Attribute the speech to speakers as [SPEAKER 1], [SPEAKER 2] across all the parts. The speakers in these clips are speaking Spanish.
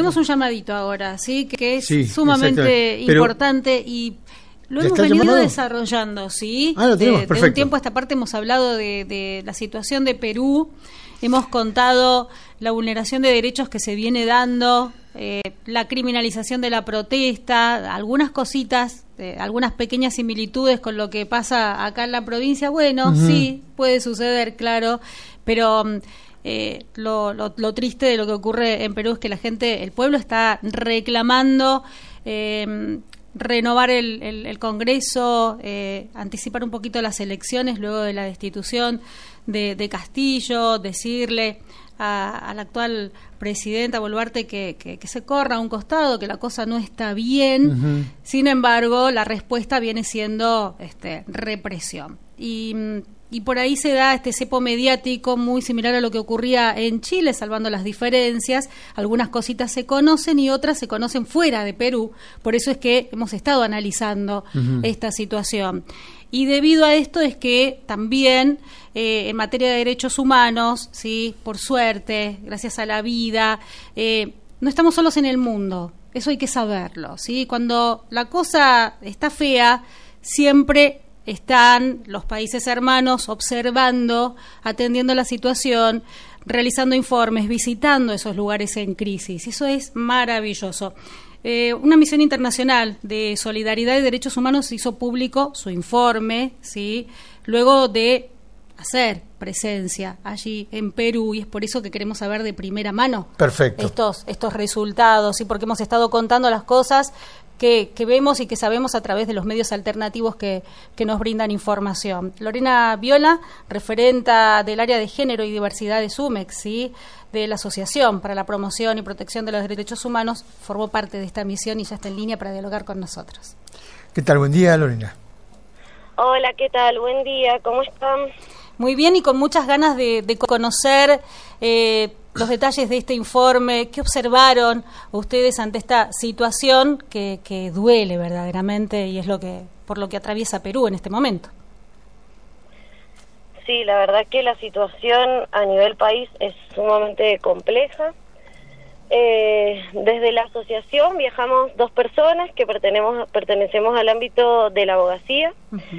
[SPEAKER 1] tenemos un llamadito ahora, ¿sí? Que es
[SPEAKER 2] Sí,
[SPEAKER 1] sumamente
[SPEAKER 2] pero
[SPEAKER 1] importante y lo
[SPEAKER 2] ¿ya
[SPEAKER 1] hemos
[SPEAKER 2] está
[SPEAKER 1] venido
[SPEAKER 2] llamado?
[SPEAKER 1] desarrollando, ¿sí?
[SPEAKER 2] Lo tenemos,
[SPEAKER 1] de
[SPEAKER 2] perfecto.
[SPEAKER 1] un tiempo a esta parte hemos hablado de la situación de Perú, hemos contado la vulneración de derechos que se viene dando, la criminalización de la protesta, algunas cositas, algunas pequeñas similitudes con lo que pasa acá en la provincia. Bueno, sí, puede suceder, claro, pero lo triste de lo que ocurre en Perú es que la gente, el pueblo está reclamando renovar el Congreso, anticipar un poquito las elecciones luego de la destitución de Castillo, decirle al actual presidenta Boluarte que se corra a un costado, que la cosa no está bien. Sin embargo, la respuesta viene siendo represión. Y por ahí se da este cepo mediático muy similar a lo que ocurría en Chile, salvando las diferencias. Algunas cositas se conocen y otras se conocen fuera de Perú. Por eso es que hemos estado analizando esta situación. Y debido a esto es que también en materia de derechos humanos, sí, por suerte, gracias a la vida, no estamos solos en el mundo. Eso hay que saberlo, ¿sí? Cuando la cosa está fea, siempre están los países hermanos observando, atendiendo la situación, realizando informes, visitando esos lugares en crisis. Eso es maravilloso. Una misión internacional de solidaridad y derechos humanos hizo público su informe, ¿sí? Luego de hacer presencia allí en Perú, y es por eso que queremos saber de primera mano estos resultados, ¿sí? Porque hemos estado contando las cosas que vemos y que sabemos a través de los medios alternativos que nos brindan información. Lorena Viola, referenta del área de género y diversidad de SUMEX, ¿sí?, de la Asociación para la Promoción y Protección de los Derechos Humanos, formó parte de esta misión y ya está en línea para dialogar con nosotros.
[SPEAKER 2] ¿Qué tal? Buen día, Lorena.
[SPEAKER 3] Hola, ¿qué tal? Buen día, ¿cómo están?
[SPEAKER 1] Muy bien, y con muchas ganas de conocer los detalles de este informe. ¿Qué observaron ustedes ante esta situación que duele verdaderamente y es por lo que atraviesa Perú en este momento?
[SPEAKER 3] Sí, la verdad que la situación a nivel país es sumamente compleja. Desde la asociación viajamos 2 personas que pertenecemos al ámbito de la abogacía.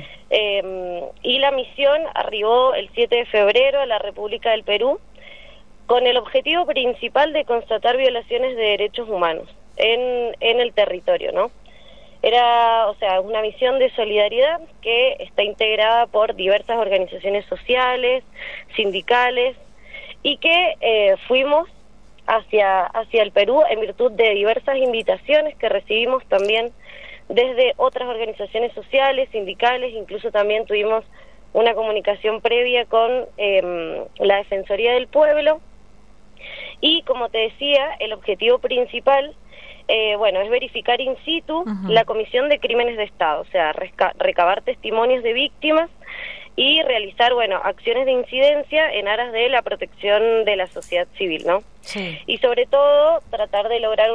[SPEAKER 3] Y la misión arribó el 7 de febrero a la República del Perú con el objetivo principal de constatar violaciones de derechos humanos en el territorio, ¿no? Era, una misión de solidaridad que está integrada por diversas organizaciones sociales, sindicales, y que fuimos hacia el Perú en virtud de diversas invitaciones que recibimos también desde otras organizaciones sociales, sindicales. Incluso también tuvimos una comunicación previa con la Defensoría del Pueblo. Y como te decía, el objetivo principal es verificar in situ la comisión de crímenes de Estado, recabar testimonios de víctimas y realizar, acciones de incidencia en aras de la protección de la sociedad civil, ¿no?
[SPEAKER 1] Sí.
[SPEAKER 3] Y sobre todo tratar de lograr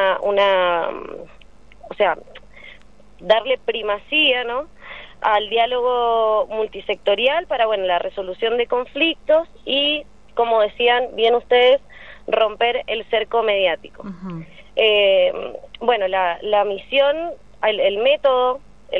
[SPEAKER 3] darle primacía, ¿no?, al diálogo multisectorial para, la resolución de conflictos y, como decían bien ustedes, romper el cerco mediático. La misión, el método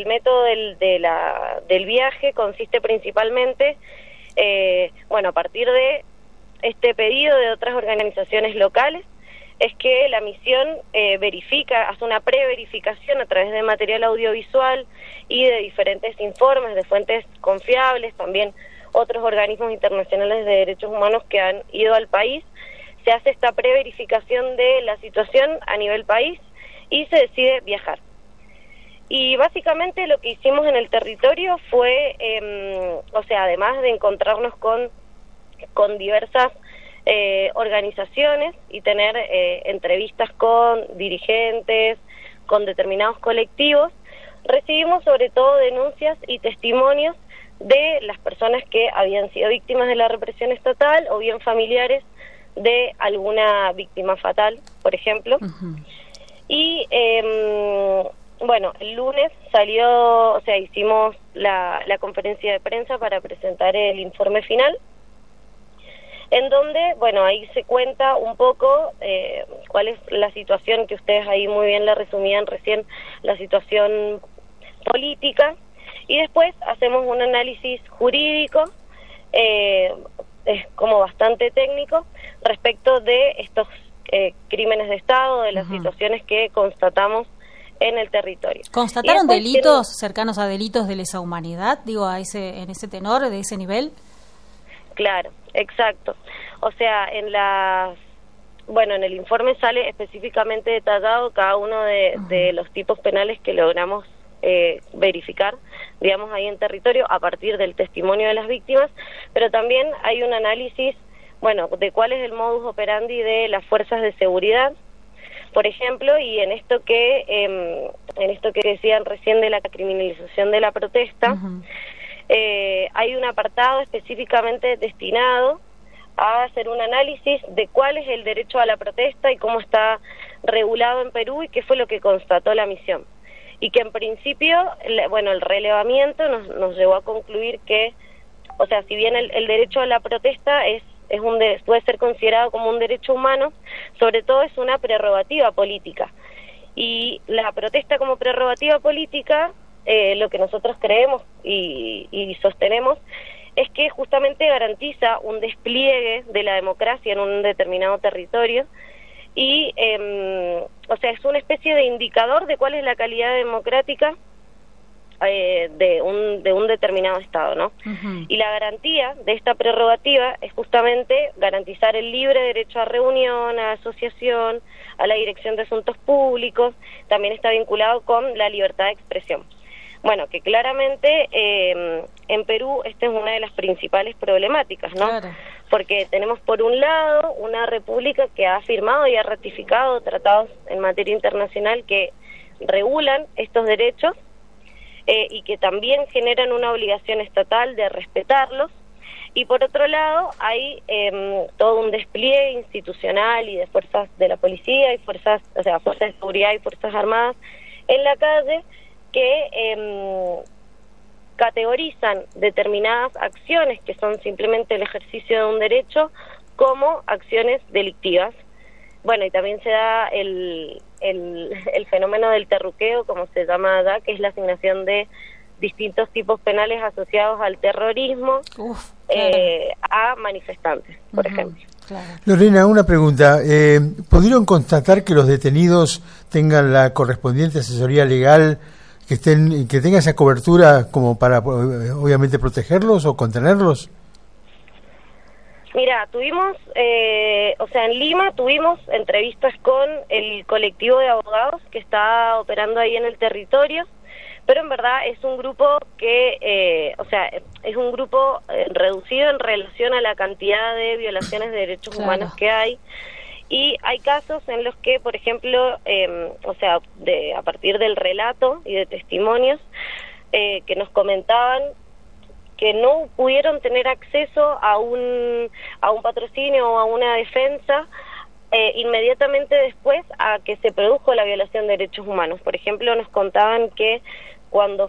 [SPEAKER 3] del viaje consiste principalmente, a partir de este pedido de otras organizaciones locales, es que la misión hace una preverificación a través de material audiovisual y de diferentes informes de fuentes confiables, también otros organismos internacionales de derechos humanos que han ido al país. Se hace esta preverificación de la situación a nivel país y se decide viajar. Y básicamente lo que hicimos en el territorio fue, además de encontrarnos con diversas organizaciones y tener entrevistas con dirigentes, con determinados colectivos, recibimos sobre todo denuncias y testimonios de las personas que habían sido víctimas de la represión estatal o bien familiares de alguna víctima fatal, por ejemplo. Y el lunes hicimos la conferencia de prensa para presentar el informe final. en donde, bueno, ahí se cuenta un poco cuál es la situación que ustedes ahí muy bien la resumían recién, la situación política, y después hacemos un análisis jurídico, es como bastante técnico, respecto de estos crímenes de Estado, de las situaciones que constatamos en el territorio.
[SPEAKER 1] ¿Constataron delitos cercanos a delitos de lesa humanidad, digo, en ese tenor, de ese nivel?
[SPEAKER 3] Claro, exacto. O sea, en el informe sale específicamente detallado cada uno de los tipos penales que logramos verificar, digamos, ahí en territorio a partir del testimonio de las víctimas, pero también hay un análisis, bueno, de cuál es el modus operandi de las fuerzas de seguridad, por ejemplo, y en esto que decían recién de la criminalización de la protesta, hay un apartado específicamente destinado a hacer un análisis de cuál es el derecho a la protesta y cómo está regulado en Perú y qué fue lo que constató la misión. Y que en principio, el relevamiento nos llevó a concluir que, o sea, si bien el derecho a la protesta puede ser considerado como un derecho humano, sobre todo es una prerrogativa política. Y la protesta como prerrogativa política, lo que nosotros creemos y sostenemos, es que justamente garantiza un despliegue de la democracia en un determinado territorio y, o sea, es una especie de indicador de cuál es la calidad democrática de un determinado Estado, ¿no? Y la garantía de esta prerrogativa es justamente garantizar el libre derecho a reunión, a asociación, a la dirección de asuntos públicos, también está vinculado con la libertad de expresión. Bueno, que claramente en Perú esta es una de las principales problemáticas, ¿no?
[SPEAKER 1] Claro.
[SPEAKER 3] Porque tenemos por un lado una república que ha firmado y ha ratificado tratados en materia internacional que regulan estos derechos y que también generan una obligación estatal de respetarlos, y por otro lado hay todo un despliegue institucional y de fuerzas de la policía y fuerzas de seguridad y fuerzas armadas en la calle que categorizan determinadas acciones que son simplemente el ejercicio de un derecho como acciones delictivas. Bueno, y también se da el fenómeno del terruqueo, como se llama allá, que es la asignación de distintos tipos penales asociados al terrorismo a manifestantes, por ejemplo.
[SPEAKER 2] Claro. Lorena, una pregunta. ¿Pudieron constatar que los detenidos tengan la correspondiente asesoría legal, que tenga esa cobertura como para, obviamente, protegerlos o contenerlos?
[SPEAKER 3] Mira, tuvimos, en Lima tuvimos entrevistas con el colectivo de abogados que está operando ahí en el territorio, pero en verdad es un grupo que, es un grupo reducido en relación a la cantidad de violaciones de derechos humanos que hay, y hay casos en los que, por ejemplo, a partir del relato y de testimonios que nos comentaban que no pudieron tener acceso a un patrocinio o a una defensa inmediatamente después a que se produjo la violación de derechos humanos. Por ejemplo, nos contaban que cuando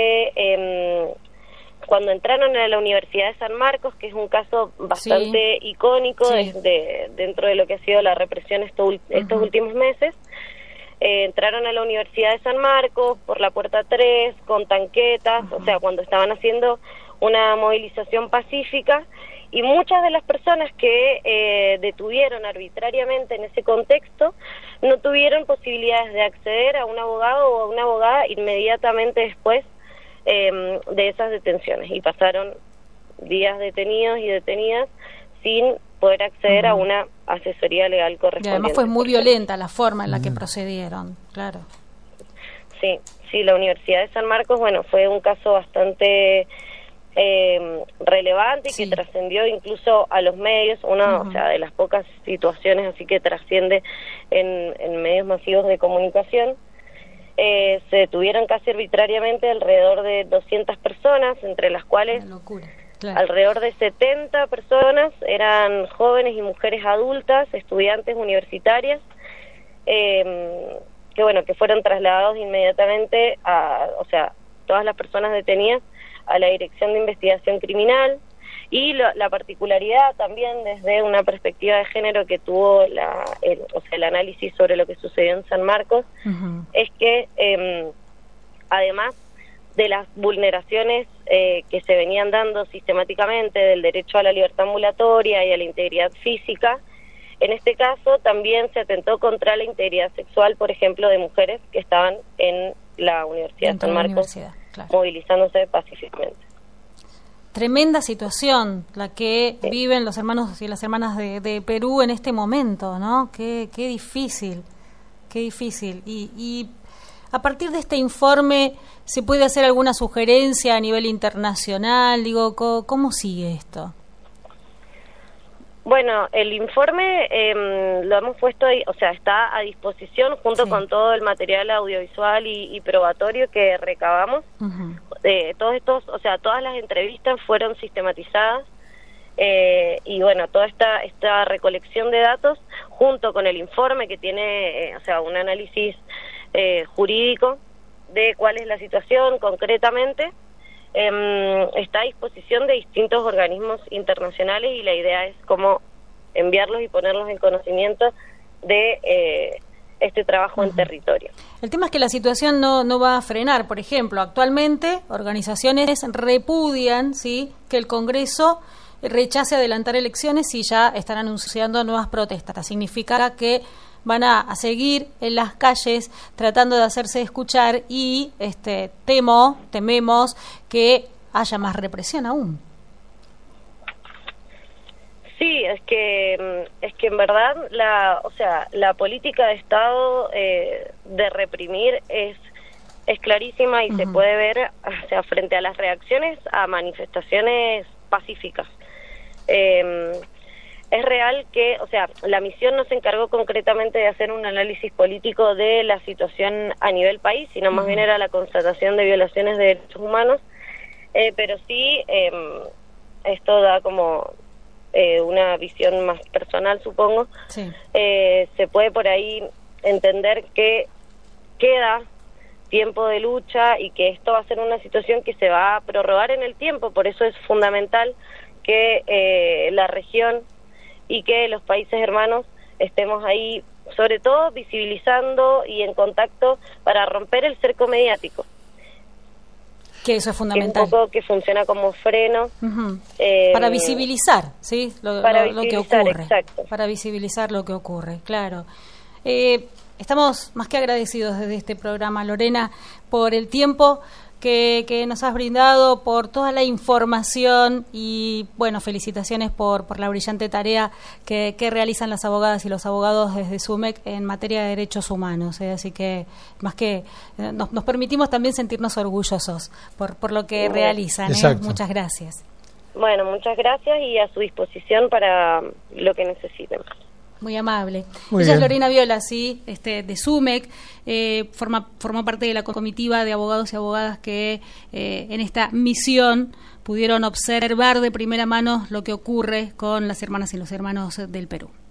[SPEAKER 3] entraron a la Universidad de San Marcos, que es un caso bastante icónico dentro de lo que ha sido la represión estos últimos meses, entraron a la Universidad de San Marcos por la puerta 3 con tanquetas, cuando estaban haciendo una movilización pacífica, y muchas de las personas que detuvieron arbitrariamente en ese contexto no tuvieron posibilidades de acceder a un abogado o a una abogada inmediatamente después de esas detenciones, y pasaron días detenidos y detenidas sin poder acceder a una asesoría legal correspondiente.
[SPEAKER 1] Y además fue muy violenta la forma en la que procedieron, claro.
[SPEAKER 3] Sí, la Universidad de San Marcos, fue un caso bastante relevante y que trascendió incluso a los medios, de las pocas situaciones así que trasciende en medios masivos de comunicación. Se detuvieron casi arbitrariamente alrededor de 200 personas, entre las cuales alrededor de 70 personas eran jóvenes y mujeres adultas, estudiantes universitarias, que fueron trasladados inmediatamente todas las personas detenidas a la Dirección de Investigación Criminal, Y la particularidad también desde una perspectiva de género que tuvo el análisis sobre lo que sucedió en San Marcos, es que además de las vulneraciones que se venían dando sistemáticamente del derecho a la libertad ambulatoria y a la integridad física, en este caso también se atentó contra la integridad sexual, por ejemplo, de mujeres que estaban en la Universidad de San Marcos, claro, movilizándose pacíficamente.
[SPEAKER 1] Tremenda situación la que viven los hermanos y las hermanas de Perú en este momento, ¿no? Qué difícil, qué difícil. Y a partir de este informe, ¿se puede hacer alguna sugerencia a nivel internacional? Digo, ¿cómo sigue esto?
[SPEAKER 3] Bueno, el informe lo hemos puesto ahí, o sea, está a disposición junto con todo el material audiovisual y probatorio que recabamos. Todos estos, o sea, todas las entrevistas fueron sistematizadas y bueno, toda esta recolección de datos junto con el informe que tiene, o sea, un análisis jurídico de cuál es la situación concretamente, está a disposición de distintos organismos internacionales y la idea es cómo enviarlos y ponerlos en conocimiento de este trabajo en territorio.
[SPEAKER 1] El tema es que la situación no va a frenar. Por ejemplo, actualmente organizaciones repudian, ¿sí?, que el Congreso rechace adelantar elecciones y ya están anunciando nuevas protestas. Significa que van a seguir en las calles tratando de hacerse escuchar y tememos que haya más represión aún.
[SPEAKER 3] Sí, es que en verdad la política de Estado de reprimir es clarísima y se puede ver, o sea, frente a las reacciones a manifestaciones pacíficas. Es real que, o sea, la misión no se encargó concretamente de hacer un análisis político de la situación a nivel país, sino más bien era la constatación de violaciones de derechos humanos, pero sí esto da como una visión más personal, supongo. Sí. Se puede por ahí entender que queda tiempo de lucha y que esto va a ser una situación que se va a prorrogar en el tiempo, por eso es fundamental que la región y que los países hermanos estemos ahí, sobre todo visibilizando y en contacto para romper el cerco mediático.
[SPEAKER 1] Que eso es fundamental.
[SPEAKER 3] Que un poco que funciona como freno.
[SPEAKER 1] Para visibilizar, ¿sí? Lo que ocurre. Exacto. Para visibilizar lo que ocurre, claro. Estamos más que agradecidos desde este programa, Lorena, por el tiempo que nos has brindado, por toda la información y, bueno, felicitaciones por la brillante tarea que realizan las abogadas y los abogados desde SUMEC en materia de derechos humanos. Así que, más que nos permitimos también sentirnos orgullosos por lo que realizan. Muchas gracias.
[SPEAKER 3] Bueno, muchas gracias y a su disposición para lo que necesiten.
[SPEAKER 1] Muy amable. Ella es Lorena Viola, sí, de SUMEC, formó parte de la comitiva de abogados y abogadas que en esta misión pudieron observar de primera mano lo que ocurre con las hermanas y los hermanos del Perú.